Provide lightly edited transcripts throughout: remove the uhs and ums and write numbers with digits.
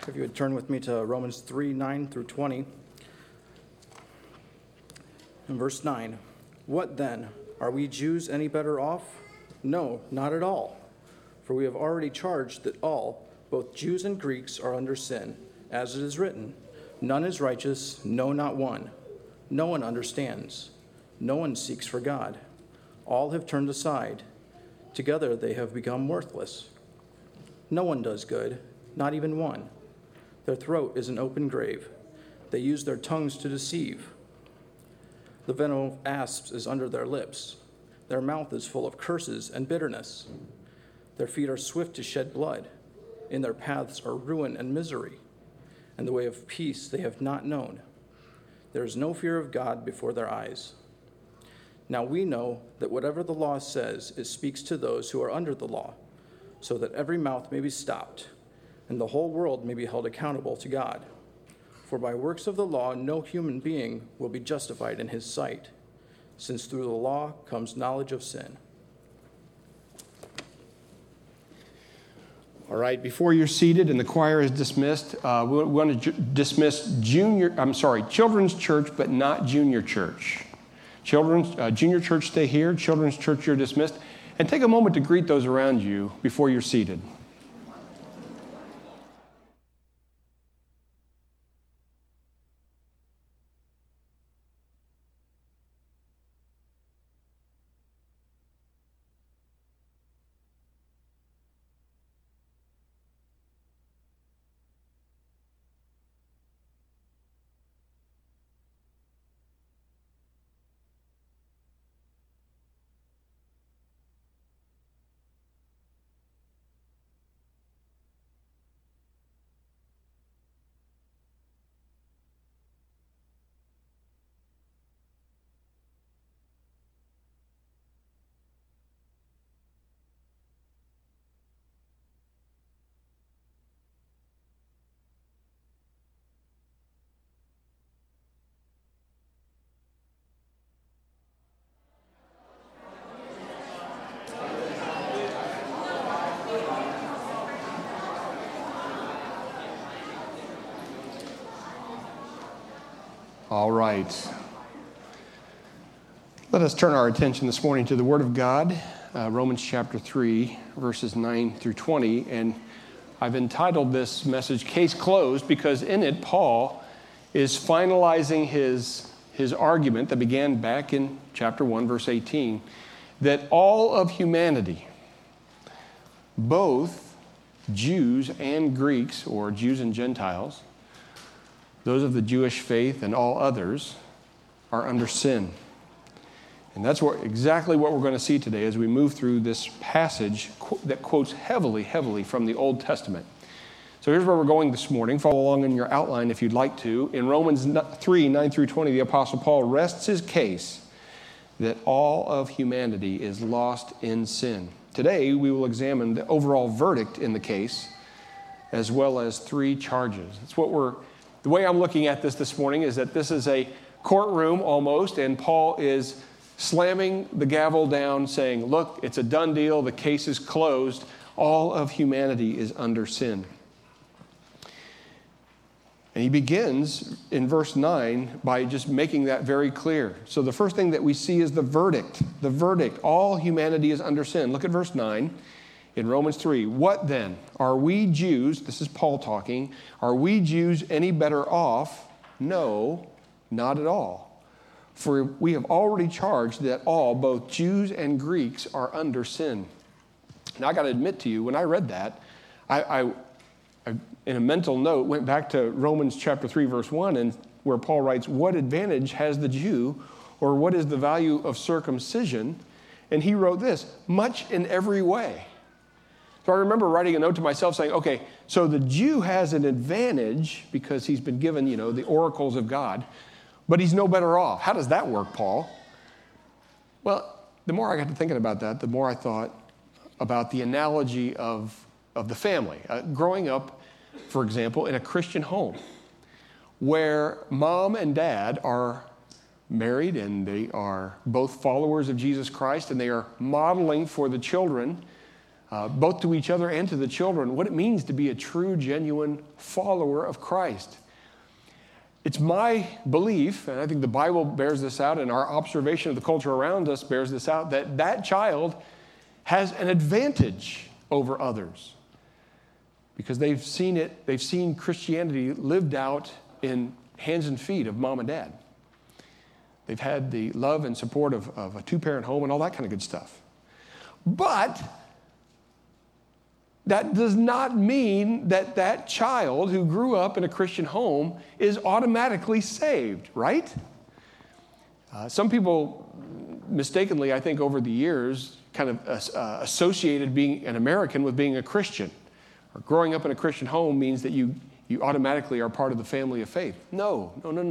If you would turn with me to Romans 3:9 through 20. In verse 9, what then? Are we Jews any better off? No, not at all. For we have already charged that all, both Jews and Greeks, are under sin, as it is written, none is righteous, no, not one. No one understands. No one seeks for God. All have turned aside. Together they have become worthless. No one does good, not even one. Their throat is an open grave. They use their tongues to deceive. The venom of asps is under their lips. Their mouth is full of curses and bitterness. Their feet are swift to shed blood. In their paths are ruin and misery. And the way of peace they have not known. There is no fear of God before their eyes. Now we know that whatever the law says, it speaks to those who are under the law, so that every mouth may be stopped, and the whole world may be held accountable to God. For by works of the law, no human being will be justified in his sight, since through the law comes knowledge of sin. All right, before you're seated and the choir is dismissed, we want to dismiss children's church, but not junior church. Junior church, stay here. Children's church, you're dismissed. And take a moment to greet those around you before you're seated. All right. Let us turn our attention this morning to the Word of God, Romans chapter 3, verses 9 through 20. And I've entitled this message, Case Closed, because in it, Paul is finalizing his argument that began back in chapter 1, verse 18, that all of humanity, both Jews and Greeks, or Jews and Gentiles, those of the Jewish faith and all others, are under sin. And that's exactly what we're going to see today as we move through this passage that quotes heavily from the Old Testament. So here's where we're going this morning. Follow along in your outline if you'd like to. In Romans 3, 9 through 20, the Apostle Paul rests his case that all of humanity is lost in sin. Today, we will examine the overall verdict in the case, as well as 3 charges. The way I'm looking at this morning is that this is a courtroom almost, and Paul is slamming the gavel down saying, look, it's a done deal, the case is closed, all of humanity is under sin. And he begins in verse 9 by just making that very clear. So the first thing that we see is the verdict. The verdict, all humanity is under sin. Look at verse 9. In Romans 3, what then? Are we Jews, this is Paul talking, are we Jews any better off? No, not at all. For we have already charged that all, both Jews and Greeks, are under sin. Now I got to admit to you, when I read that, I in a mental note went back to Romans chapter 3, verse 1, and where Paul writes, what advantage has the Jew, or what is the value of circumcision? And he wrote this, much in every way. So I remember writing a note to myself saying, okay, so the Jew has an advantage because he's been given, the oracles of God, but he's no better off. How does that work, Paul? Well, the more I got to thinking about that, the more I thought about the analogy of the family. Growing up, for example, in a Christian home where mom and dad are married and they are both followers of Jesus Christ and they are modeling for the children both to each other and to the children, what it means to be a true, genuine follower of Christ. It's my belief, and I think the Bible bears this out, and our observation of the culture around us bears this out, that that child has an advantage over others because they've seen Christianity lived out in hands and feet of mom and dad. They've had the love and support of a two-parent home and all that kind of good stuff. But that does not mean that that child who grew up in a Christian home is automatically saved, right? Some people mistakenly, I think, over the years, kind of associated being an American with being a Christian. Or growing up in a Christian home means that you automatically are part of the family of faith. No.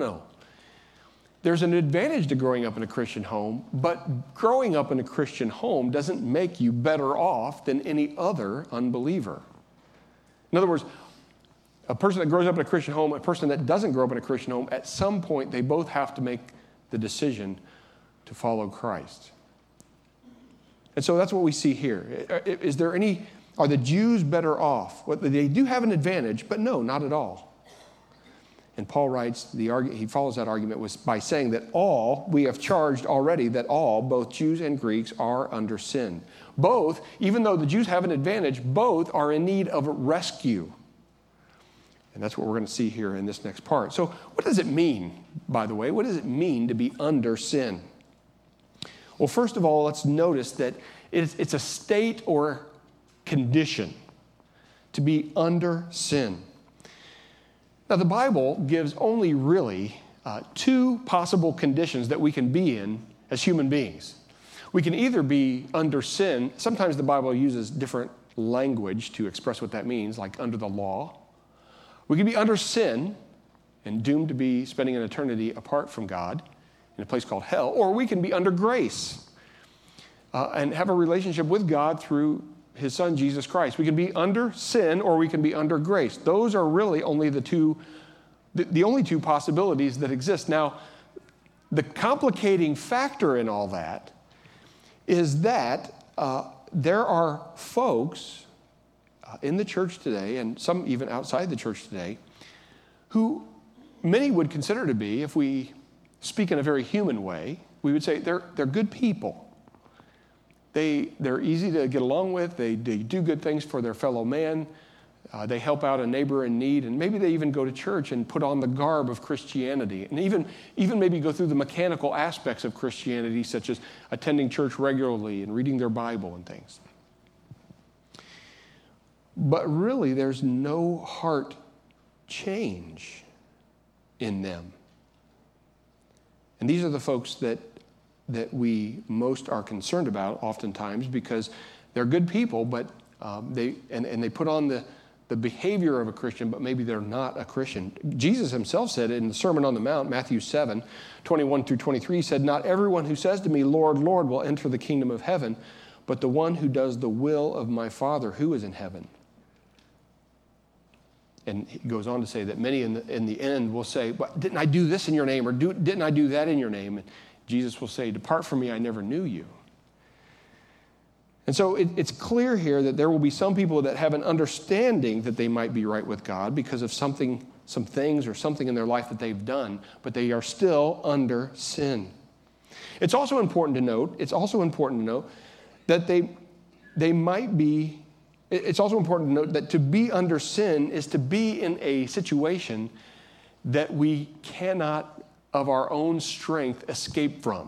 There's an advantage to growing up in a Christian home, but growing up in a Christian home doesn't make you better off than any other unbeliever. In other words, a person that grows up in a Christian home, a person that doesn't grow up in a Christian home, at some point they both have to make the decision to follow Christ. And so that's what we see here. Are the Jews better off? Well, they do have an advantage, but no, not at all. And Paul writes, he follows that argument by saying that we have charged already that all, both Jews and Greeks, are under sin. Both, even though the Jews have an advantage, both are in need of rescue. And that's what we're going to see here in this next part. So what does it mean, by the way? What does it mean to be under sin? Well, first of all, let's notice that it's a state or condition to be under sin. Now, the Bible gives only really two possible conditions that we can be in as human beings. We can either be under sin. Sometimes the Bible uses different language to express what that means, like under the law. We can be under sin and doomed to be spending an eternity apart from God in a place called hell, or we can be under grace and have a relationship with God through His Son, Jesus Christ. We can be under sin or we can be under grace. Those are really only the only two possibilities that exist. Now, the complicating factor in all that is that there are folks in the church today, and some even outside the church today, who many would consider to be, if we speak in a very human way, we would say they're good people. They're easy to get along with. They do good things for their fellow man. They help out a neighbor in need. And maybe they even go to church and put on the garb of Christianity. And even maybe go through the mechanical aspects of Christianity, such as attending church regularly and reading their Bible and things. But really, there's no heart change in them. And these are the folks that we most are concerned about oftentimes because they're good people, but they put on the behavior of a Christian, but maybe they're not a Christian. Jesus himself said in the Sermon on the Mount, Matthew 7, 21 through 23, he said, "Not everyone who says to me, 'Lord, Lord,' will enter the kingdom of heaven, but the one who does the will of my Father who is in heaven." And he goes on to say that many in the end will say, "Well, didn't I do this in your name?" or "Didn't I do that in your name?" And Jesus will say, "Depart from me, I never knew you." And so it's clear here that there will be some people that have an understanding that they might be right with God because of some things or something in their life that they've done, but they are still under sin. It's also important to note that it's also important to note that to be under sin is to be in a situation that we cannot of our own strength escape from.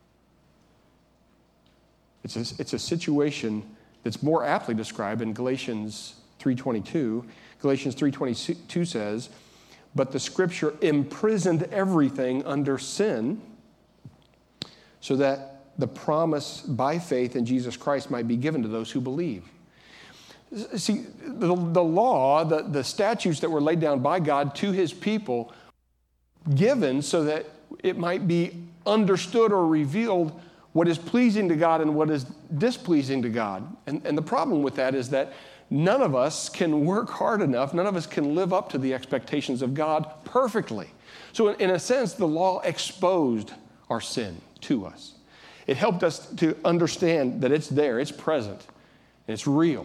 It's a situation that's more aptly described in Galatians 3:22. Galatians 3:22 says, "But the Scripture imprisoned everything under sin so that the promise by faith in Jesus Christ might be given to those who believe." See, the law, the statutes that were laid down by God to His people, given so that it might be understood or revealed what is pleasing to God and what is displeasing to God. And the problem with that is that none of us can work hard enough, none of us can live up to the expectations of God perfectly. So in a sense, the law exposed our sin to us. It helped us to understand that it's there, it's present, And it's real.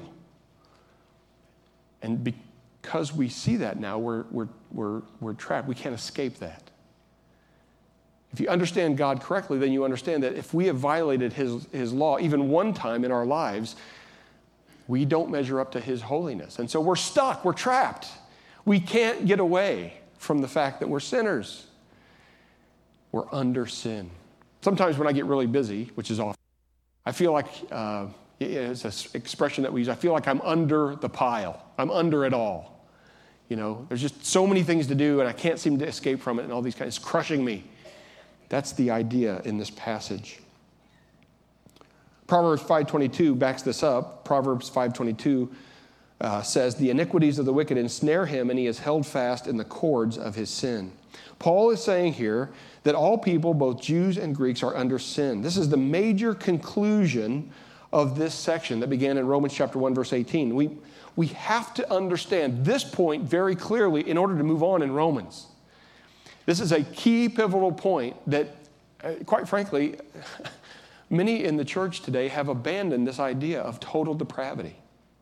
And because we see that now, we're trapped. We can't escape that. If you understand God correctly, then you understand that if we have violated his law even one time in our lives, we don't measure up to his holiness. And so we're stuck. We're trapped. We can't get away from the fact that we're sinners. We're under sin. Sometimes when I get really busy, which is often, I feel like, it's an expression that we use, I feel like I'm under the pile. I'm under it all. You know, there's just so many things to do and I can't seem to escape from it and all these kinds, it's crushing me. That's the idea in this passage. Proverbs 5:22 backs this up. Proverbs 5:22 says, the iniquities of the wicked ensnare him, and he is held fast in the cords of his sin. Paul is saying here that all people, both Jews and Greeks, are under sin. This is the major conclusion of this section that began in Romans chapter 1, verse 18. We have to understand this point very clearly in order to move on in Romans. This is a key pivotal point that, quite frankly, many in the church today have abandoned this idea of total depravity.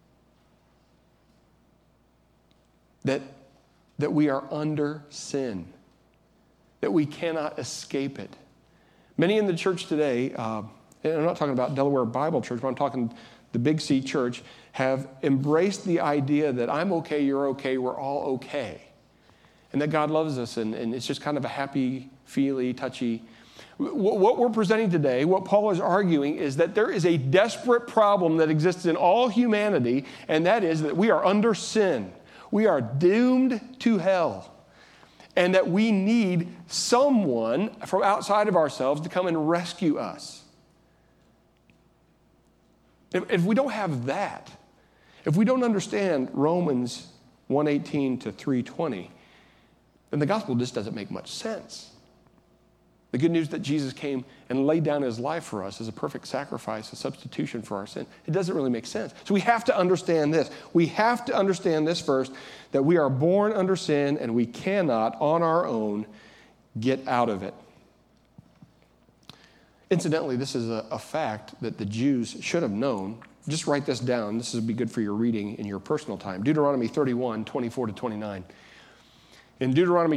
That we are under sin, that we cannot escape it. Many in the church today, and I'm not talking about Delaware Bible Church, but I'm talking the Big C Church, have embraced the idea that I'm okay, you're okay, we're all okay. And that God loves us, and it's just kind of a happy, feely, touchy. What we're presenting today, what Paul is arguing, is that there is a desperate problem that exists in all humanity, and that is that we are under sin. We are doomed to hell. And that we need someone from outside of ourselves to come and rescue us. If we don't have that, if we don't understand Romans 1:18 to 3:20, then the gospel just doesn't make much sense. The good news that Jesus came and laid down his life for us as a perfect sacrifice, a substitution for our sin, it doesn't really make sense. So we have to understand this. We have to understand this first, that we are born under sin and we cannot on our own get out of it. Incidentally, this is a fact that the Jews should have known. Just write this down. This would be good for your reading in your personal time. Deuteronomy 31, 24 to 29. In Deuteronomy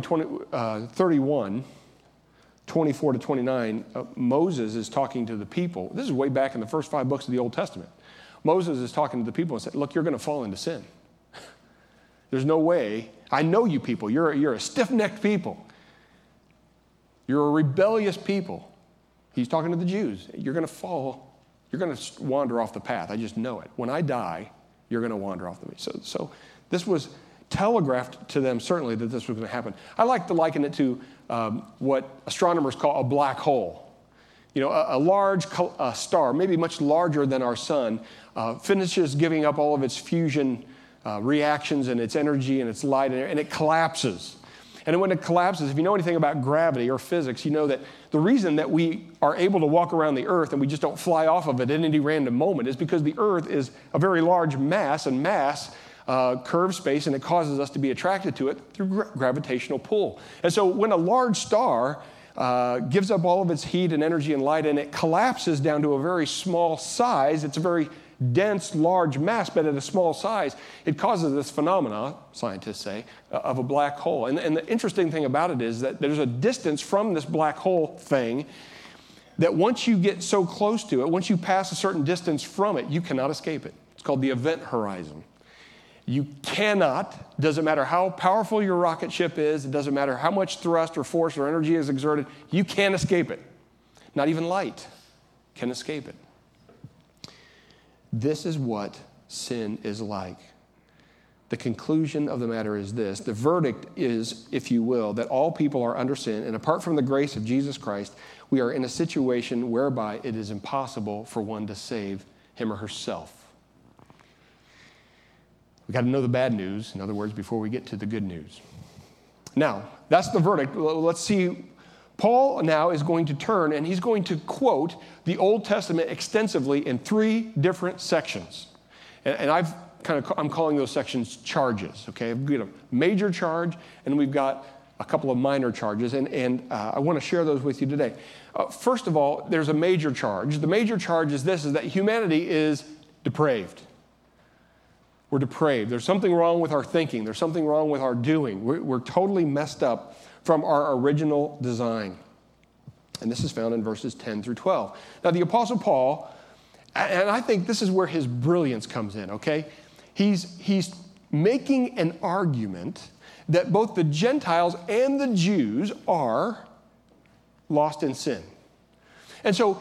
31, 24 to 29, Moses is talking to the people. This is way back in the first 5 books of the Old Testament. Moses is talking to the people and said, look, you're going to fall into sin. There's no way. I know you people. You're a stiff-necked people. You're a rebellious people. He's talking to the Jews. You're going to fall. You're going to wander off the path. I just know it. When I die, you're going to wander off the path. So this was telegraphed to them, certainly, that this was going to happen. I like to liken it to what astronomers call a black hole. You know, a large star, maybe much larger than our sun, finishes giving up all of its fusion reactions and its energy and its light, and it collapses. And when it collapses, if you know anything about gravity or physics, you know that the reason that we are able to walk around the earth and we just don't fly off of it at any random moment is because the earth is a very large mass, and mass curves space, and it causes us to be attracted to it through gravitational pull. And so when a large star gives up all of its heat and energy and light, and it collapses down to a very small size, it's a very dense, large mass, but at a small size, it causes this phenomena, scientists say, of a black hole. And the interesting thing about it is that there's a distance from this black hole thing that once you get so close to it, once you pass a certain distance from it, you cannot escape it. It's called the event horizon. You cannot, doesn't matter how powerful your rocket ship is, it doesn't matter how much thrust or force or energy is exerted, you can't escape it. Not even light can escape it. This is what sin is like. The conclusion of the matter is this. The verdict is, if you will, that all people are under sin, and apart from the grace of Jesus Christ, we are in a situation whereby it is impossible for one to save him or herself. We've got to know the bad news, in other words, before we get to the good news. Now, that's the verdict. Let's see. Paul now is going to turn, and he's going to quote the Old Testament extensively in 3 different sections. And I'm calling those sections charges, okay? We've got a major charge, and we've got a couple of minor charges, and I want to share those with you today. First of all, there's a major charge. The major charge is this, is that humanity is depraved. We're depraved. There's something wrong with our thinking. There's something wrong with our doing. We're totally messed up from our original design. And this is found in verses 10 through 12. Now, the Apostle Paul, and I think this is where his brilliance comes in, okay? He's making an argument that both the Gentiles and the Jews are lost in sin. And so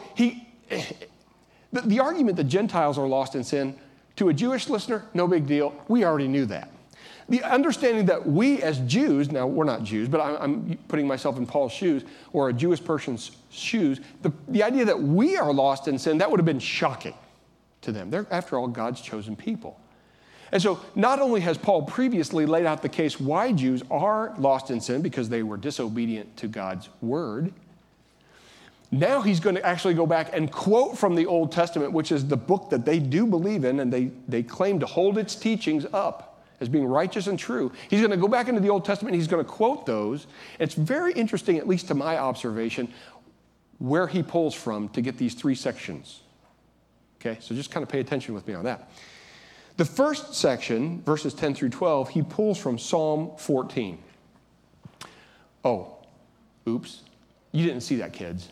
the argument that Gentiles are lost in sin, to a Jewish listener, no big deal. We already knew that. The understanding that we as Jews, now we're not Jews, but I'm putting myself in Paul's shoes or a Jewish person's shoes, the idea that we are lost in sin, that would have been shocking to them. They're, after all, God's chosen people. And so not only has Paul previously laid out the case why Jews are lost in sin because they were disobedient to God's word, now he's going to actually go back and quote from the Old Testament, which is the book that they do believe in, and they claim to hold its teachings up as being righteous and true. He's going to go back into the Old Testament, and he's going to quote those. It's very interesting, at least to my observation, where he pulls from to get these three sections. Okay, so just kind of pay attention with me on that. The first section, verses 10 through 12, he pulls from Psalm 14. Oh, oops. You didn't see that, kids.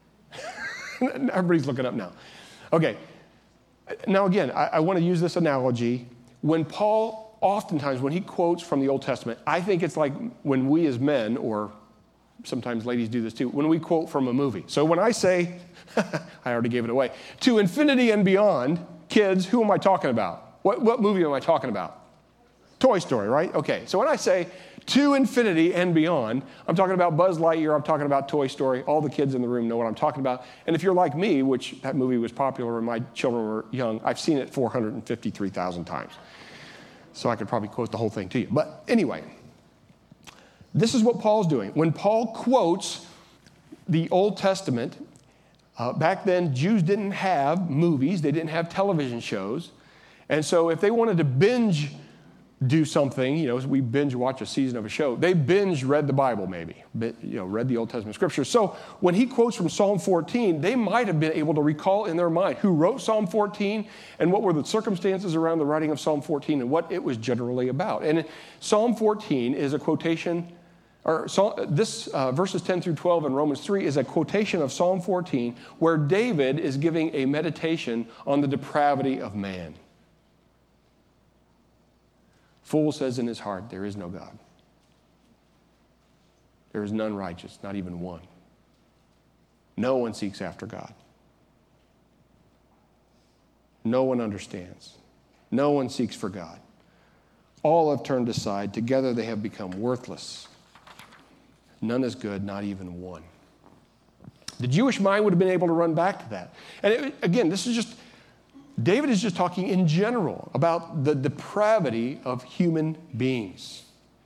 Everybody's looking up now. Okay. Now, again, I want to use this analogy. When Paul, oftentimes, when he quotes from the Old Testament, I think it's like when we as men, or sometimes ladies do this too, when we quote from a movie. So when I say, I already gave it away, to infinity and beyond, kids, who am I talking about? What movie am I talking about? Toy Story, right? Okay, so when I say to infinity and beyond, I'm talking about Buzz Lightyear, I'm talking about Toy Story. All the kids in the room know what I'm talking about. And if you're like me, which that movie was popular when my children were young, I've seen it 453,000 times. So I could probably quote the whole thing to you. But anyway, this is what Paul's doing. When Paul quotes the Old Testament, back then Jews didn't have movies, they didn't have television shows. And so if they wanted to binge do something, we binge watch a season of a show, they binge read the Bible maybe, read the Old Testament scriptures. So when he quotes from Psalm 14, they might have been able to recall in their mind who wrote Psalm 14 and what were the circumstances around the writing of Psalm 14 and what it was generally about. And Psalm 14 is a quotation, verses 10 through 12 in Romans 3 is a quotation of Psalm 14 where David is giving a meditation on the depravity of man. Fool says in his heart, there is no God. There is none righteous, not even one. No one seeks after God. No one understands. No one seeks for God. All have turned aside. Together they have become worthless. None is good, not even one. The Jewish mind would have been able to run back to that. And again, David is just talking in general about the depravity of human beings.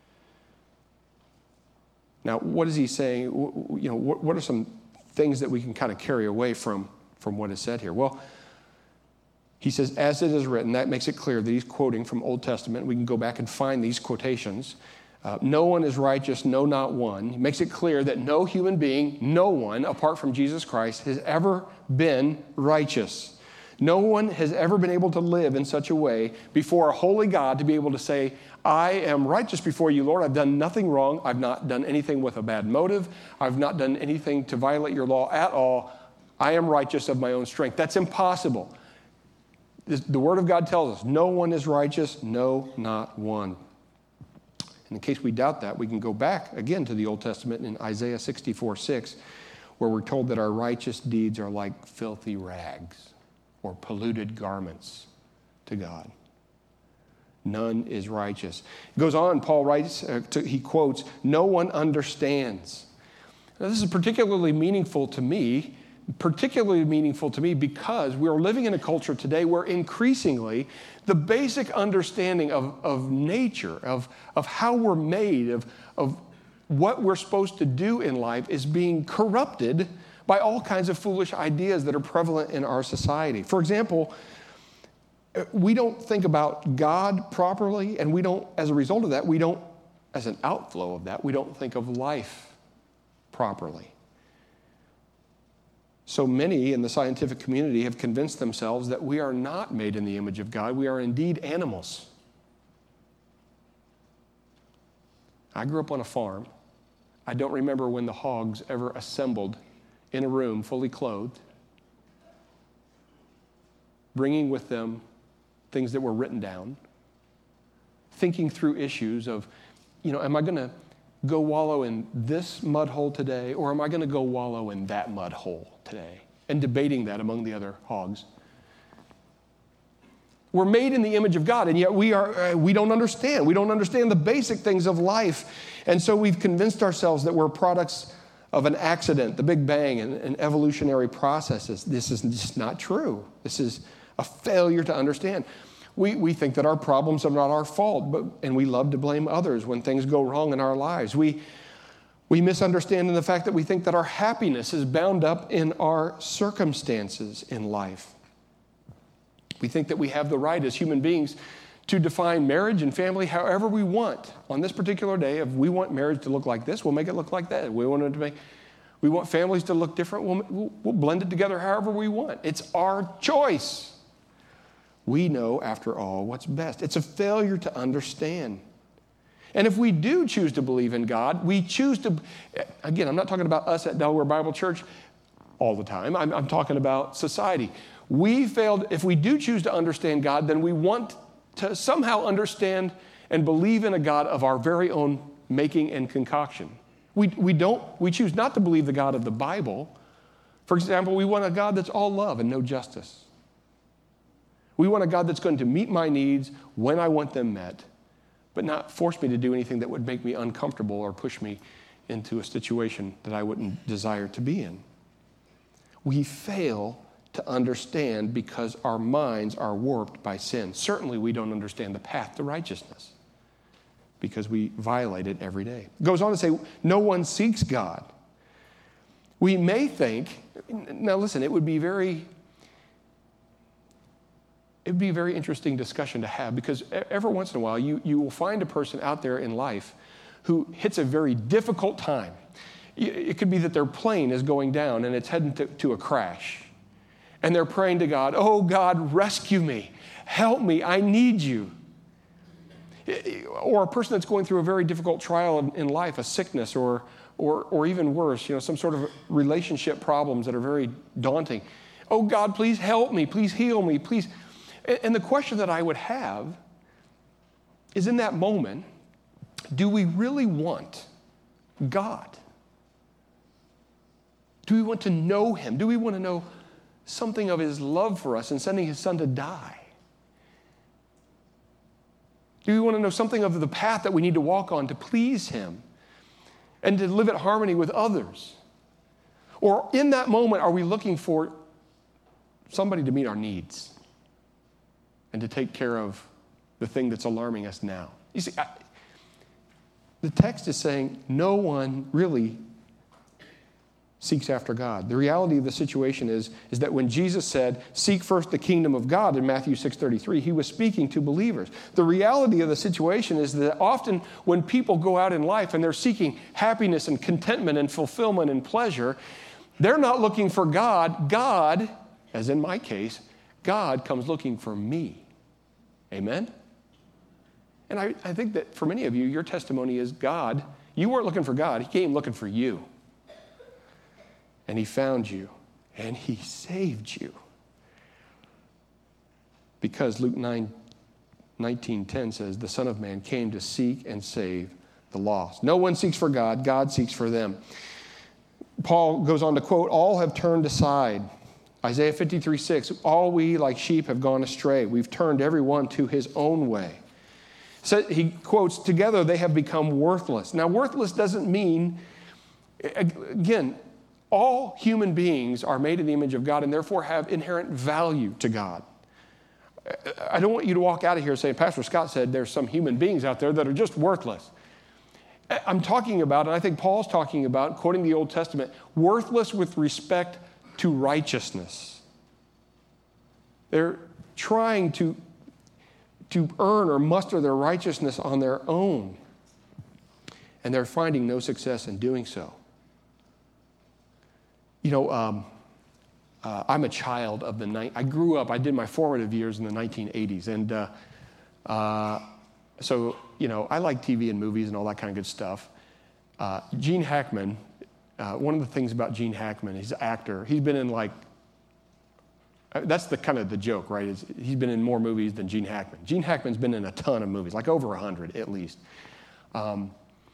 Now, what is he saying? What are some things that we can kind of carry away from what is said here? Well, he says, as it is written, that makes it clear that he's quoting from Old Testament. We can go back and find these quotations. No one is righteous, no, not one. He makes it clear that no human being, no one, apart from Jesus Christ, has ever been righteous. No one has ever been able to live in such a way before a holy God to be able to say, I am righteous before you, Lord. I've done nothing wrong. I've not done anything with a bad motive. I've not done anything to violate your law at all. I am righteous of my own strength. That's impossible. The Word of God tells us, no one is righteous, no, not one. In case we doubt that, we can go back again to the Old Testament in Isaiah 64:6, where we're told that our righteous deeds are like filthy rags or polluted garments to God. None is righteous. It goes on, Paul writes, he quotes, no one understands. Now, this is particularly meaningful to me because we're living in a culture today where increasingly the basic understanding of nature, of how we're made, of what we're supposed to do in life is being corrupted by all kinds of foolish ideas that are prevalent in our society. For example, we don't think about God properly, and we don't, as a result of that, as an outflow of that, we don't think of life properly. So many in the scientific community have convinced themselves that we are not made in the image of God. We are indeed animals. I grew up on a farm. I don't remember when the hogs ever assembled in a room fully clothed, bringing with them things that were written down, thinking through issues of, am I going to go wallow in this mud hole today, or am I going to go wallow in that mud hole today? And debating that among the other hogs. We're made in the image of God, and yet we don't understand. We don't understand the basic things of life. And so we've convinced ourselves that we're products of an accident, the Big Bang, and evolutionary processes. This is just not true. This is a failure to understand. We think that our problems are not our fault, and we love to blame others when things go wrong in our lives. We misunderstand the fact that we think that our happiness is bound up in our circumstances in life. We think that we have the right as human beings to define marriage and family however we want. On this particular day, if we want marriage to look like this, we'll make it look like that. We want families to look different, we'll blend it together however we want. It's our choice. We know, after all, what's best. It's a failure to understand. And if we do choose to believe in God, we choose to, again, I'm not talking about us at Delaware Bible Church all the time. I'm talking about society. If we do choose to understand God, then we want to somehow understand and believe in a God of our very own making and concoction. We choose not to believe the God of the Bible. For example, we want a God that's all love and no justice. We want a God that's going to meet my needs when I want them met, but not force me to do anything that would make me uncomfortable or push me into a situation that I wouldn't desire to be in. We fail to understand because our minds are warped by sin. Certainly we don't understand the path to righteousness because we violate it every day. It goes on to say, no one seeks God. We may think, now listen, it would be a very interesting discussion to have, because every once in a while you will find a person out there in life who hits a very difficult time. It could be that their plane is going down and it's heading to a crash. And they're praying to God, oh God, rescue me, help me, I need you. Or a person that's going through a very difficult trial in life, a sickness or even worse, some sort of relationship problems that are very daunting. Oh God, please help me, please heal me, please. And the question that I would have is, in that moment, do we really want God? Do we want to know him? Do we want to know something of his love for us in sending his son to die? Do we want to know something of the path that we need to walk on to please him and to live at harmony with others? Or in that moment, are we looking for somebody to meet our needs and to take care of the thing that's alarming us now? You see, the text is saying no one really seeks after God. The reality of the situation is that when Jesus said, seek first the kingdom of God in Matthew 6:33, he was speaking to believers. The reality of the situation is that often when people go out in life and they're seeking happiness and contentment and fulfillment and pleasure, they're not looking for God. God, as in my case, God comes looking for me. Amen? And I think that for many of you, your testimony is God. You weren't looking for God. He came looking for you. And he found you, and he saved you. Because Luke 19:10 says, the Son of Man came to seek and save the lost. No one seeks for God, God seeks for them. Paul goes on to quote, all have turned aside. Isaiah 53:6, all we like sheep have gone astray. We've turned everyone to his own way. So he quotes, together they have become worthless. Now, worthless doesn't mean, again, all human beings are made in the image of God and therefore have inherent value to God. I don't want you to walk out of here saying, Pastor Scott said there's some human beings out there that are just worthless. I'm talking about, and I think Paul's talking about, quoting the Old Testament, worthless with respect to righteousness. They're trying to earn or muster their righteousness on their own, and they're finding no success in doing so. I'm a child of I grew up, I did my formative years in the 1980s, and So, I like TV and movies and all that kind of good stuff. Gene Hackman, one of the things about Gene Hackman, he's an actor. He's been in that's the kind of the joke, right? Is he's been in more movies than Gene Hackman. Gene Hackman's been in a ton of movies, like over 100 at least. And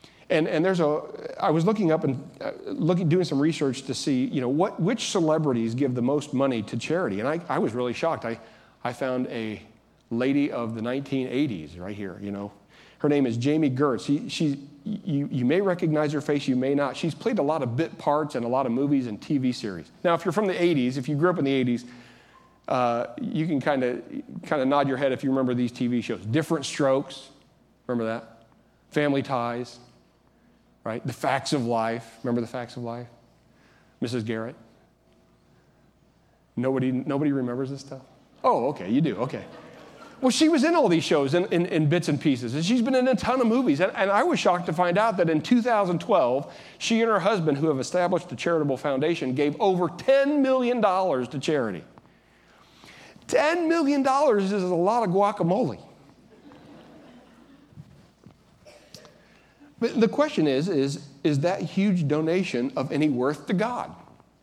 I was looking up and doing some research to see, which celebrities give the most money to charity. And I was really shocked. I found a lady of the 1980s right here, Her name is Jamie Gertz. You may recognize her face, you may not. She's played a lot of bit parts in a lot of movies and TV series. Now, if you're from the 80s, if you grew up in the 80s, you can kind of nod your head if you remember these TV shows. Different Strokes, remember that? Family Ties, right? The Facts of Life, remember The Facts of Life? Mrs. Garrett? Nobody remembers this stuff? Oh, okay, you do, okay. Well, she was in all these shows in bits and pieces, and she's been in a ton of movies. And I was shocked to find out that in 2012, she and her husband, who have established a charitable foundation, gave over $10 million to charity. $10 million is a lot of guacamole. But the question is that huge donation of any worth to God?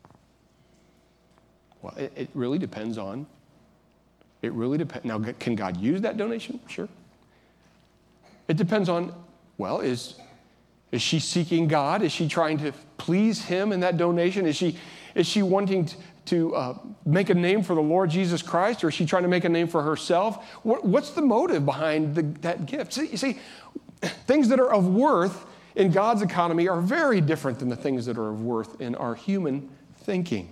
Well, it really depends on. It really depends. Now, can God use that donation? Sure. It depends on, is she seeking God? Is she trying to please Him in that donation? Is she wanting to make a name for the Lord Jesus Christ, or is she trying to make a name for herself? What's the motive behind that gift? You see, things that are of worth in God's economy are very different than the things that are of worth in our human thinking.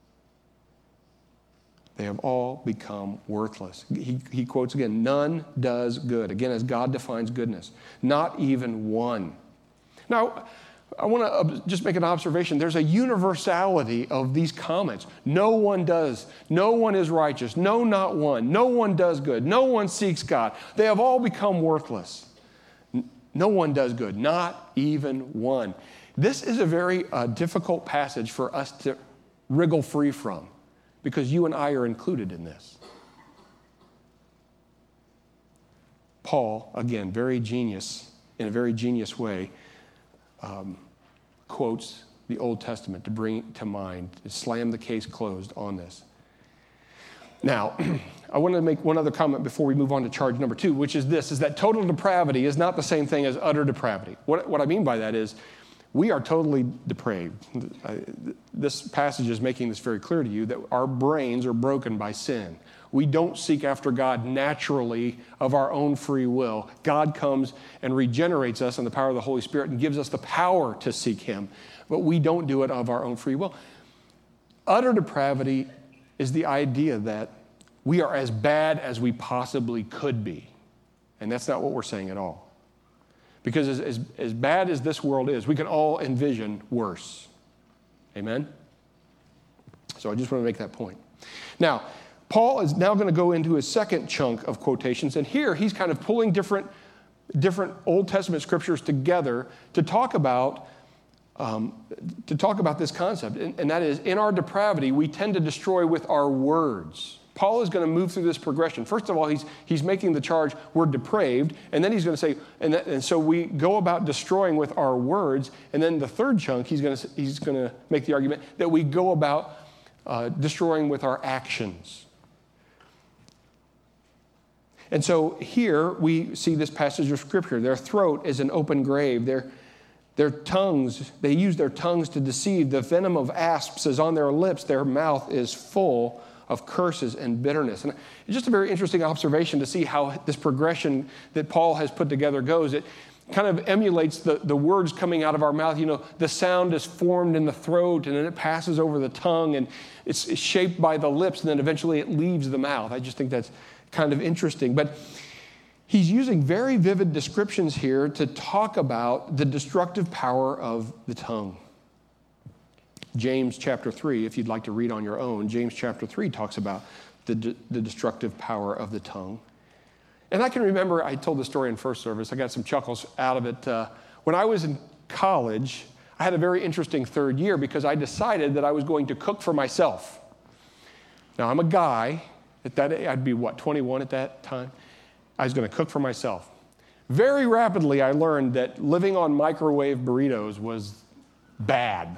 They have all become worthless. He quotes again, none does good. Again, as God defines goodness, not even one. Now, I want to just make an observation. There's a universality of these comments. No one does. No one is righteous. No, not one. No one does good. No one seeks God. They have all become worthless. No one does good. Not even one. This is a very difficult passage for us to wriggle free from, because you and I are included in this. Paul, again, in a very genius way, quotes the Old Testament to bring to mind, to slam the case closed on this. Now, I want to make one other comment before we move on to charge number 2, which is this, is that total depravity is not the same thing as utter depravity. What I mean by that is, we are totally depraved. This passage is making this very clear to you that our brains are broken by sin. We don't seek after God naturally of our own free will. God comes and regenerates us in the power of the Holy Spirit and gives us the power to seek Him. But we don't do it of our own free will. Utter depravity is the idea that we are as bad as we possibly could be. And that's not what we're saying at all. Because as bad as this world is, we can all envision worse. Amen? So I just want to make that point. Now, Paul is now going to go into his second chunk of quotations, and here he's kind of pulling different Old Testament scriptures together to talk about this concept, and that is, in our depravity, we tend to destroy with our words. Paul is going to move through this progression. First of all, he's making the charge, we're depraved, and then he's going to say, and so we go about destroying with our words, and then the third chunk, he's going to make the argument that we go about destroying with our actions. And so here we see this passage of Scripture. Their throat is an open grave. Their tongues, they use their tongues to deceive. The venom of asps is on their lips. Their mouth is full of curses and bitterness. And it's just a very interesting observation to see how this progression that Paul has put together goes. It kind of emulates the words coming out of our mouth. The sound is formed in the throat, and then it passes over the tongue, and it's shaped by the lips, and then eventually it leaves the mouth. I just think that's kind of interesting. But he's using very vivid descriptions here to talk about the destructive power of the tongue. James chapter 3, if you'd like to read on your own, James chapter 3 talks about the destructive power of the tongue. And I can remember, I told the story in first service, I got some chuckles out of it. When I was in college, I had a very interesting third year because I decided that I was going to cook for myself. Now, I'm a guy. At that age, I'd be, 21 at that time? I was going to cook for myself. Very rapidly, I learned that living on microwave burritos was bad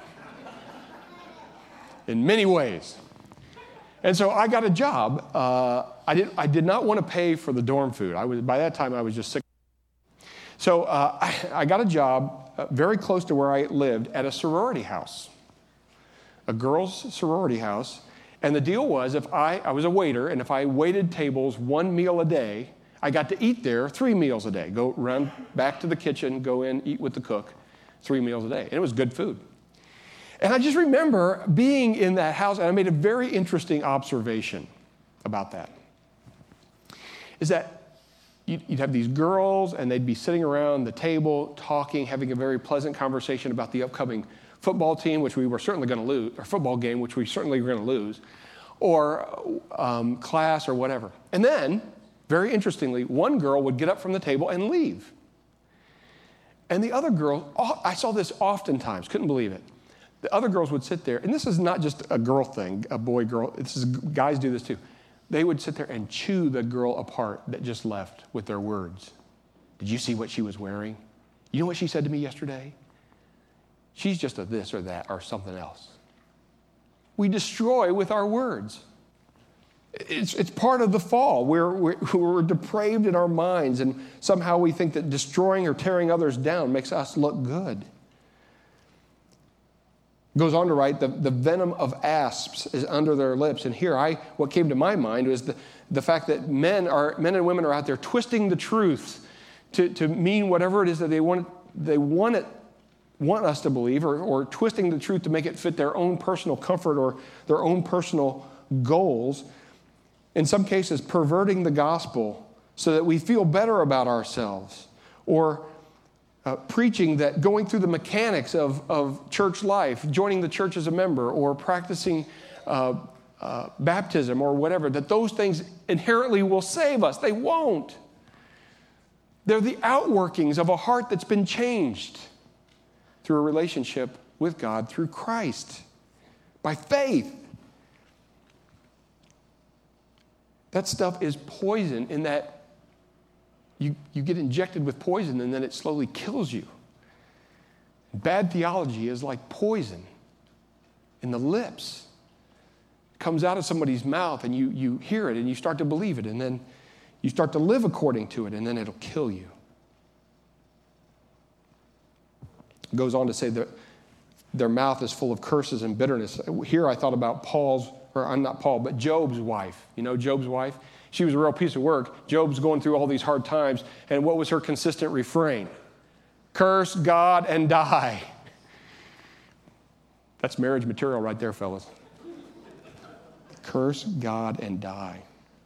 in many ways. And so I got a job. I did not want to pay for the dorm food. By that time, I was just sick. So I got a job very close to where I lived at a sorority house, a girls' sorority house. And the deal was, if I was a waiter, and if I waited tables 1 meal a day, I got to eat there 3 meals a day. Go run back to the kitchen, go in, eat with the cook, 3 meals a day. And it was good food. And I just remember being in that house, and I made a very interesting observation about that. Is that you'd have these girls, and they'd be sitting around the table, talking, having a very pleasant conversation about the upcoming football team, which we were certainly going to lose, or football game, which we certainly were going to lose, or class or whatever. And then, very interestingly, one girl would get up from the table and leave. And the other girl, I saw this oftentimes, couldn't believe it. The other girls would sit there, and this is not just a girl thing, a boy, girl, guys do this too. They would sit there and chew the girl apart that just left with their words. Did you see what she was wearing? You know what she said to me yesterday? She's just a this or that or something else. We destroy with our words. It's part of the fall. We're depraved in our minds, and somehow we think that destroying or tearing others down makes us look good. Goes on to write, the venom of asps is under their lips. And here, what came to my mind was the fact that men and women are out there twisting the truth to mean whatever it is that they want us to believe, or twisting the truth to make it fit their own personal comfort or their own personal goals. In some cases, perverting the gospel so that we feel better about ourselves, or preaching that going through the mechanics of church life, joining the church as a member, or practicing baptism or whatever, that those things inherently will save us. They won't. They're the outworkings of a heart that's been changed through a relationship with God through Christ, by faith. That stuff is poison in that you get injected with poison and then it slowly kills you. Bad theology is like poison in the lips. It comes out of somebody's mouth and you hear it and you start to believe it, and then you start to live according to it, and then it'll kill you. It goes on to say that their mouth is full of curses and bitterness. Here I thought about Job's wife. You know Job's wife? She was a real piece of work. Job's going through all these hard times, and what was her consistent refrain? Curse God and die. That's marriage material right there, fellas. Curse God and die.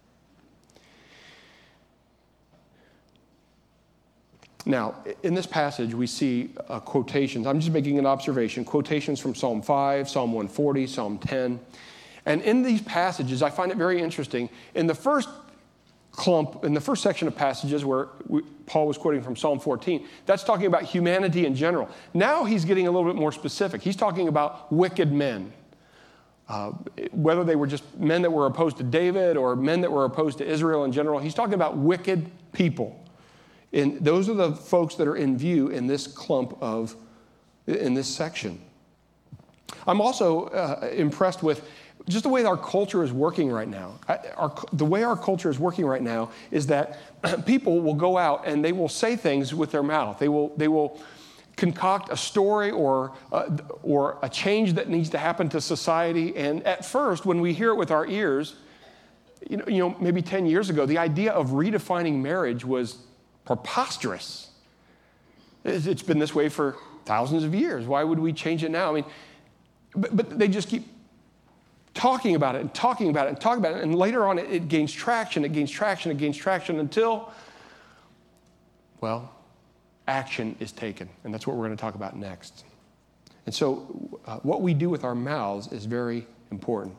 Now, in this passage, we see quotations. I'm just making an observation. Quotations from Psalm 5, Psalm 140, Psalm 10. And in these passages, I find it very interesting. In the first section of passages where Paul was quoting from Psalm 14, that's talking about humanity in general. Now he's getting a little bit more specific. He's talking about wicked men. Whether they were just men that were opposed to David or men that were opposed to Israel in general, he's talking about wicked people. And those are the folks that are in view in this in this section. I'm also impressed with just the way our culture is working right now. The way our culture is working right now is that people will go out and they will say things with their mouth. They will concoct a story or a change that needs to happen to society. And at first, when we hear it with our ears, you know, maybe 10 years ago, the idea of redefining marriage was preposterous. It's been this way for thousands of years. Why would we change it now? I mean, but they just keep talking about it and talking about it and talking about it. And later on, it gains traction, it gains traction, it gains traction until, well, action is taken. And that's what we're going to talk about next. And so what we do with our mouths is very important.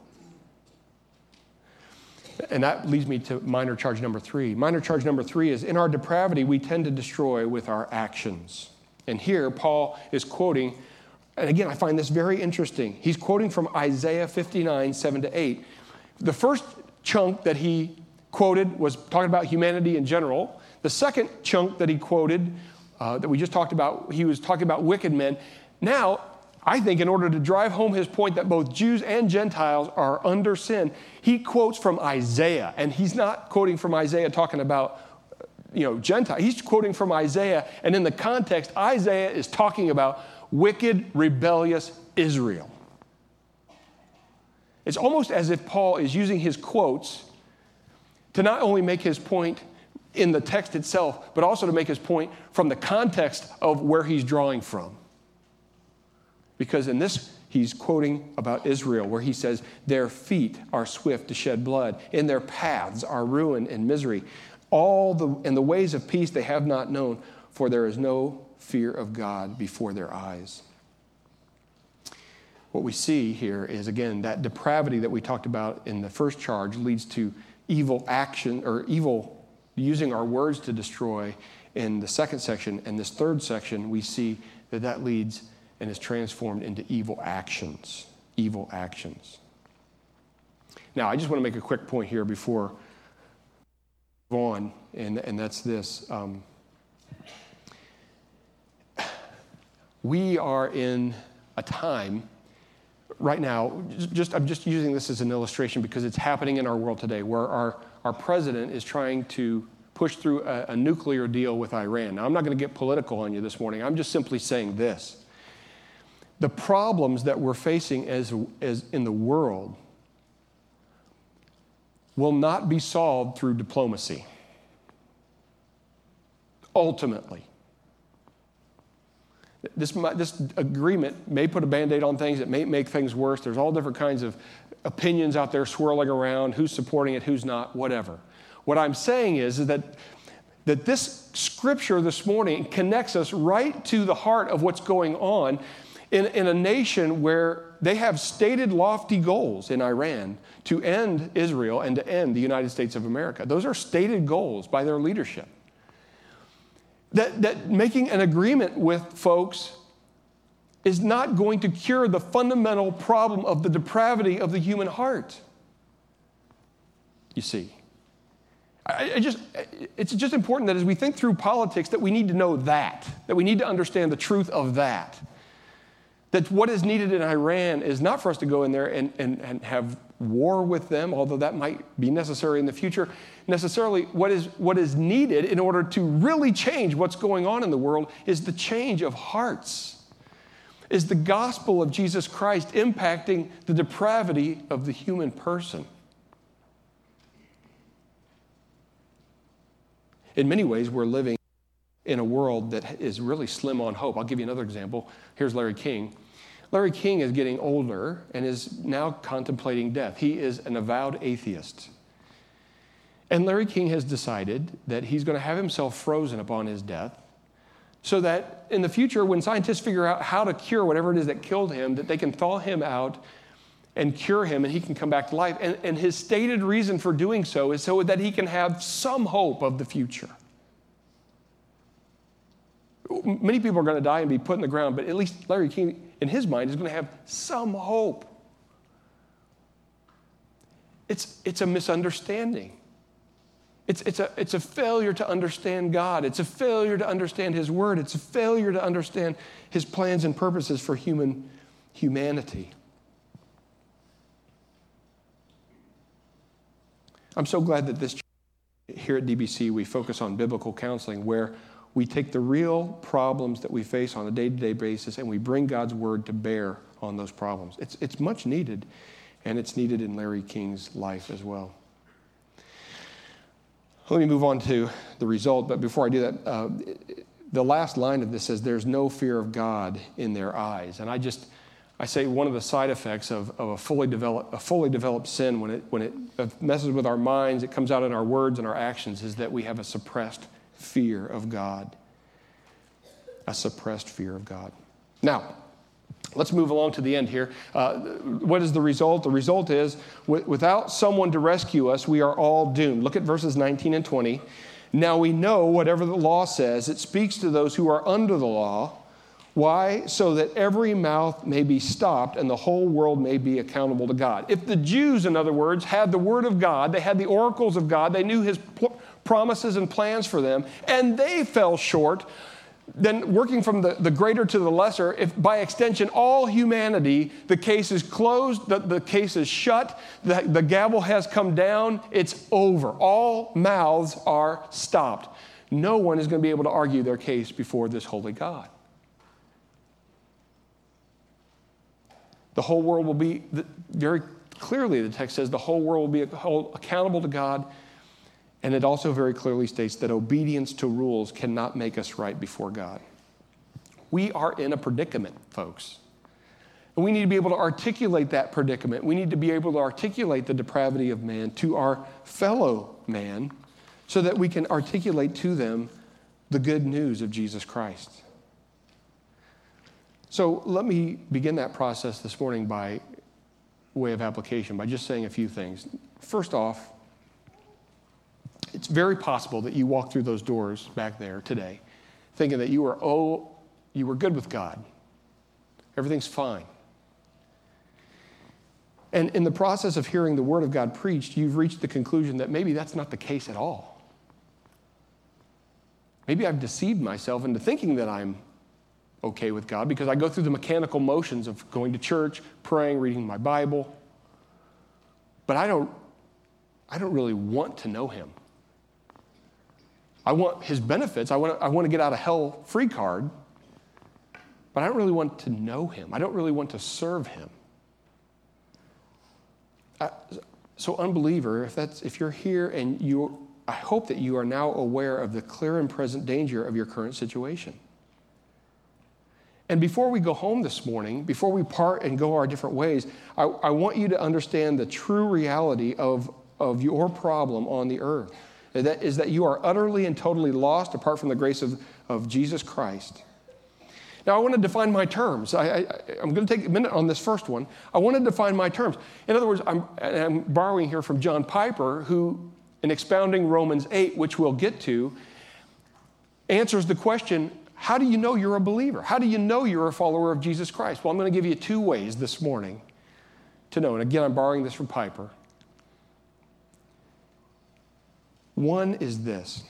And that leads me to minor charge number 3. Minor charge number 3 is, in our depravity, we tend to destroy with our actions. And here, Paul is quoting, and again, I find this very interesting. He's quoting from Isaiah 59, 7-8. The first chunk that he quoted was talking about humanity in general. The second chunk that he quoted, that we just talked about, he was talking about wicked men. Now, I think in order to drive home his point that both Jews and Gentiles are under sin, he quotes from Isaiah. And he's not quoting from Isaiah talking about, Gentile. He's quoting from Isaiah. And in the context, Isaiah is talking about wicked, rebellious Israel. It's almost as if Paul is using his quotes to not only make his point in the text itself, but also to make his point from the context of where he's drawing from. Because in this, he's quoting about Israel, where he says, their feet are swift to shed blood. In their paths are ruin and misery. In the ways of peace they have not known, for there is no fear of God before their eyes. What we see here is, again, that depravity that we talked about in the first charge leads to evil action, or evil using our words to destroy in the second section. And this third section, we see that leads and is transformed into evil actions. Evil actions. Now, I just want to make a quick point here before we move on, and that's this. We are in a time right now, I'm just using this as an illustration because it's happening in our world today, where our president is trying to push through a nuclear deal with Iran. Now, I'm not going to get political on you this morning. I'm just simply saying this. The problems that we're facing as in the world will not be solved through diplomacy. Ultimately. This agreement may put a Band-Aid on things. It may make things worse. There's all different kinds of opinions out there swirling around, who's supporting it, who's not, whatever. What I'm saying is that this scripture this morning connects us right to the heart of what's going on in a nation where they have stated lofty goals in Iran to end Israel and to end the United States of America. Those are stated goals by their leadership. That making an agreement with folks is not going to cure the fundamental problem of the depravity of the human heart. You see. It's just important that as we think through politics that we need to know that we need to understand the truth of that. That what is needed in Iran is not for us to go in there and have war with them, although that might be necessary in the future. Necessarily, what is needed in order to really change what's going on in the world is the change of hearts, is the gospel of Jesus Christ impacting the depravity of the human person. In many ways, we're living in a world that is really slim on hope. I'll give you another example. Here's Larry King. Larry King is getting older and is now contemplating death. He is an avowed atheist. And Larry King has decided that he's going to have himself frozen upon his death so that in the future, when scientists figure out how to cure whatever it is that killed him, that they can thaw him out and cure him and he can come back to life. And his stated reason for doing so is so that he can have some hope of the future. Many people are going to die and be put in the ground, but at least Larry King, in his mind, is going to have some hope. It's a misunderstanding. It's a failure to understand God. It's a failure to understand His Word. It's a failure to understand His plans and purposes for humanity. I'm so glad that this here at DBC, we focus on biblical counseling, where we take the real problems that we face on a day-to-day basis and we bring God's Word to bear on those problems. It's much needed, and it's needed in Larry King's life as well. Let me move on to the result, but before I do that, the last line of this says, there's no fear of God in their eyes. And I say one of the side effects of a fully developed sin, when it messes with our minds, it comes out in our words and our actions, is that we have a suppressed fear of God. A suppressed fear of God. Now, let's move along to the end here. What is the result? The result is, without someone to rescue us, we are all doomed. Look at verses 19 and 20. Now we know whatever the law says, it speaks to those who are under the law. Why? So that every mouth may be stopped and the whole world may be accountable to God. If the Jews, in other words, had the Word of God, they had the oracles of God, they knew His promises and plans for them, and they fell short, then working from the greater to the lesser, if by extension all humanity, the case is closed, the case is shut, the gavel has come down, it's over. All mouths are stopped. No one is going to be able to argue their case before this holy God. The whole world will be, very clearly the text says, the whole world will be held accountable to God. And it also very clearly states that obedience to rules cannot make us right before God. We are in a predicament, folks. And we need to be able to articulate that predicament. We need to be able to articulate the depravity of man to our fellow man so that we can articulate to them the good news of Jesus Christ. So let me begin that process this morning by way of application, by just saying a few things. First off, it's very possible that you walk through those doors back there today thinking that you were good with God. Everything's fine. And in the process of hearing the Word of God preached, you've reached the conclusion that maybe that's not the case at all. Maybe I've deceived myself into thinking that I'm okay with God because I go through the mechanical motions of going to church, praying, reading my Bible. But I don't really want to know Him. I want His benefits. I want to get out of hell free card, but I don't really want to know Him. I don't really want to serve Him. So unbeliever, if you're here and I hope that you are now aware of the clear and present danger of your current situation. And before we go home this morning, before we part and go our different ways, I want you to understand the true reality of your problem on the earth. That is that you are utterly and totally lost apart from the grace of Jesus Christ. Now, I want to define my terms. I'm going to take a minute on this first one. I want to define my terms. In other words, I'm borrowing here from John Piper, who, in expounding Romans 8, which we'll get to, answers the question, how do you know you're a believer? How do you know you're a follower of Jesus Christ? Well, I'm going to give you 2 ways this morning to know. And again, I'm borrowing this from Piper. One is this: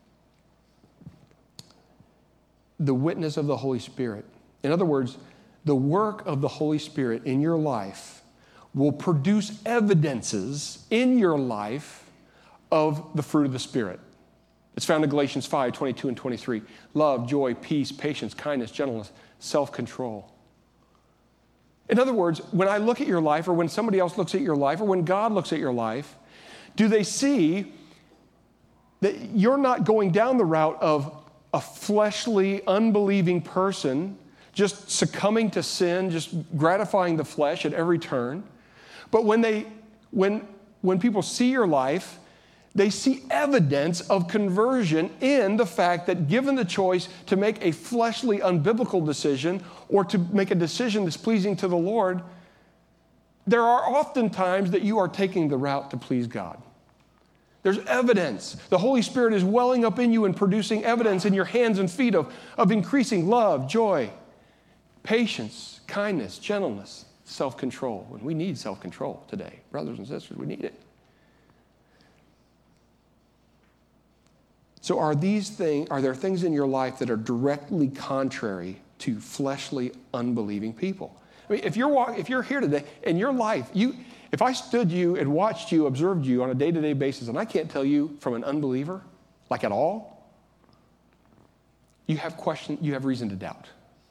the witness of the Holy Spirit. In other words, the work of the Holy Spirit in your life will produce evidences in your life of the fruit of the Spirit. It's found in Galatians 5, 22 and 23. Love, joy, peace, patience, kindness, gentleness, self-control. In other words, when I look at your life, or when somebody else looks at your life, or when God looks at your life, do they see that you're not going down the route of a fleshly, unbelieving person just succumbing to sin, just gratifying the flesh at every turn? But when people see your life, they see evidence of conversion in the fact that given the choice to make a fleshly, unbiblical decision or to make a decision that's pleasing to the Lord, there are often times that you are taking the route to please God. There's evidence. The Holy Spirit is welling up in you and producing evidence in your hands and feet of increasing love, joy, patience, kindness, gentleness, self-control. And we need self-control today. Brothers and sisters, we need it. So are there things in your life that are directly contrary to fleshly, unbelieving people? I mean, if you're here today in your life, if I stood you and watched you, observed you on a day-to-day basis, and I can't tell you from an unbeliever, like at all, you have reason to doubt.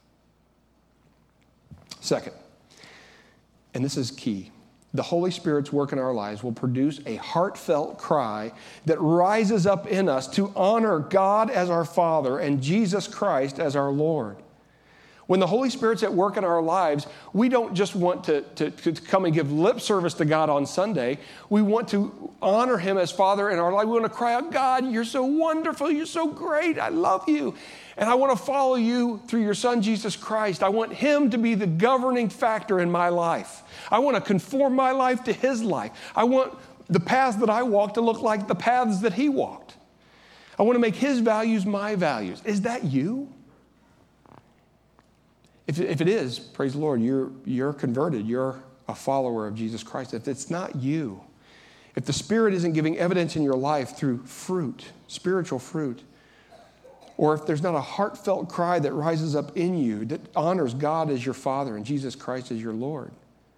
Second, and this is key, the Holy Spirit's work in our lives will produce a heartfelt cry that rises up in us to honor God as our Father and Jesus Christ as our Lord. When the Holy Spirit's at work in our lives, we don't just want to come and give lip service to God on Sunday. We want to honor Him as Father in our life. We want to cry out, God, you're so wonderful. You're so great. I love you. And I want to follow you through your Son, Jesus Christ. I want Him to be the governing factor in my life. I want to conform my life to His life. I want the paths that I walk to look like the paths that He walked. I want to make His values my values. Is that you? If it is, praise the Lord, you're converted. You're a follower of Jesus Christ. If it's not you, if the Spirit isn't giving evidence in your life through fruit, spiritual fruit, or if there's not a heartfelt cry that rises up in you that honors God as your Father and Jesus Christ as your Lord,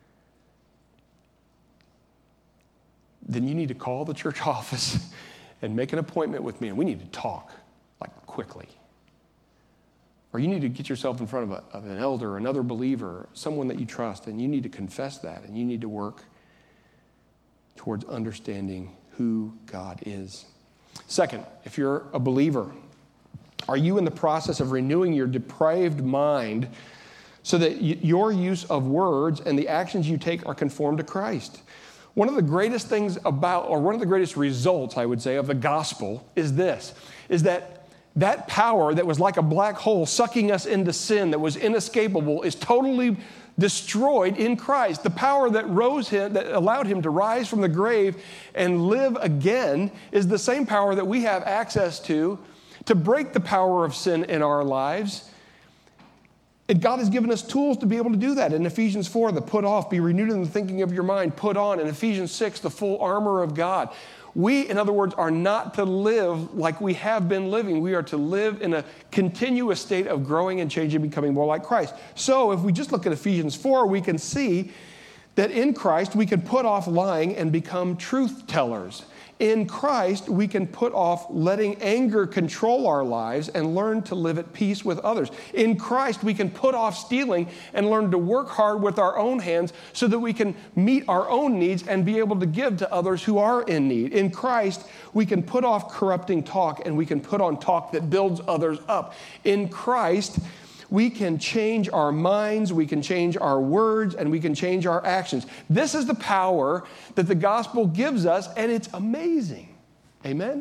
then you need to call the church office and make an appointment with me, and we need to talk, like quickly. Or you need to get yourself in front of an elder, or another believer, someone that you trust, and you need to confess that, and you need to work towards understanding who God is. Second, if you're a believer, are you in the process of renewing your depraved mind so that your use of words and the actions you take are conformed to Christ? One of the greatest things about, or one of the greatest results, I would say, of the gospel is this, is that power that was like a black hole sucking us into sin that was inescapable is totally destroyed in Christ. The power that that allowed him to rise from the grave and live again is the same power that we have access to break the power of sin in our lives. And God has given us tools to be able to do that. In Ephesians 4, the put off, be renewed in the thinking of your mind, put on. In Ephesians 6, the full armor of God. We, in other words, are not to live like we have been living. We are to live in a continuous state of growing and changing, becoming more like Christ. So if we just look at Ephesians 4, we can see that in Christ we can put off lying and become truth tellers. In Christ, we can put off letting anger control our lives and learn to live at peace with others. In Christ, we can put off stealing and learn to work hard with our own hands so that we can meet our own needs and be able to give to others who are in need. In Christ, we can put off corrupting talk and we can put on talk that builds others up. In Christ, we can change our minds, we can change our words, and we can change our actions. This is the power that the gospel gives us, and it's amazing. Amen?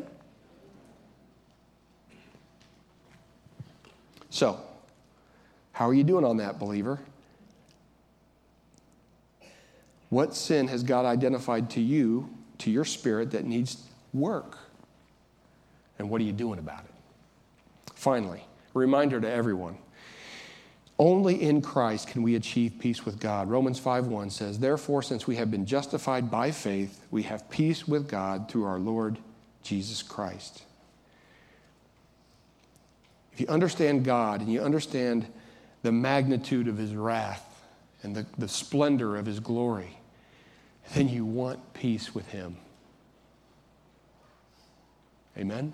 So, how are you doing on that, believer? What sin has God identified to you, to your spirit, that needs work? And what are you doing about it? Finally, a reminder to everyone. Only in Christ can we achieve peace with God. Romans 5:1 says, therefore, since we have been justified by faith, we have peace with God through our Lord Jesus Christ. If you understand God and you understand the magnitude of his wrath and the splendor of his glory, then you want peace with him. Amen?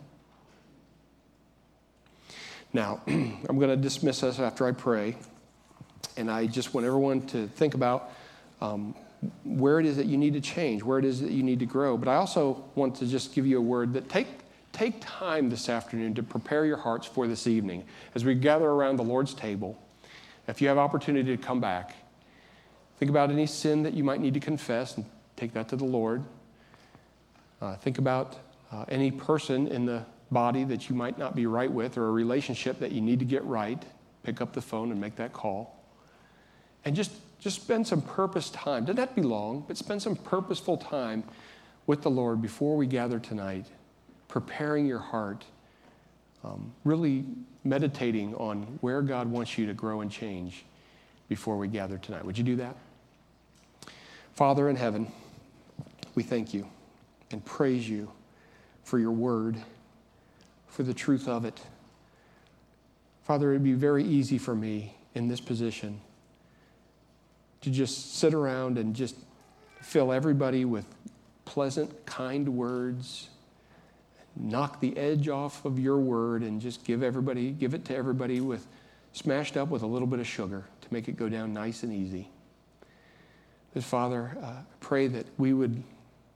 Now, I'm going to dismiss us after I pray, and I just want everyone to think about where it is that you need to change, where it is that you need to grow. But I also want to just give you a word that take time this afternoon to prepare your hearts for this evening. As we gather around the Lord's table, if you have opportunity to come back, think about any sin that you might need to confess and take that to the Lord. Think about any person in the body that you might not be right with, or a relationship that you need to get right. Pick up the phone and make that call. And just spend some purpose time. Doesn't have to be long, but spend some purposeful time with the Lord before we gather tonight, preparing your heart, really meditating on where God wants you to grow and change before we gather tonight. Would you do that? Father in heaven, we thank you and praise you for your word, for the truth of it. Father, it would be very easy for me in this position to just sit around and just fill everybody with pleasant, kind words, knock the edge off of your word, and just give it to everybody with smashed up with a little bit of sugar to make it go down nice and easy. But Father, I pray that we would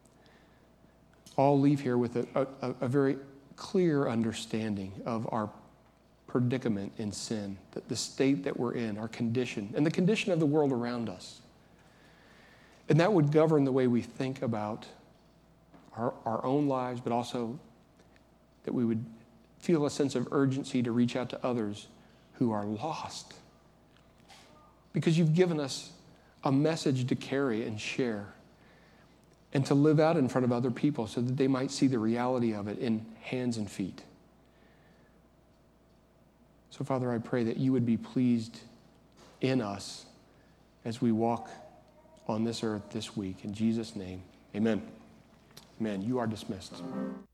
all leave here with a very clear understanding of our predicament in sin, that the state that we're in, our condition, and the condition of the world around us. And that would govern the way we think about our own lives, but also that we would feel a sense of urgency to reach out to others who are lost. Because you've given us a message to carry and share, and to live out in front of other people so that they might see the reality of it in hands and feet. So, Father, I pray that you would be pleased in us as we walk on this earth this week. In Jesus' name, amen. Amen. You are dismissed.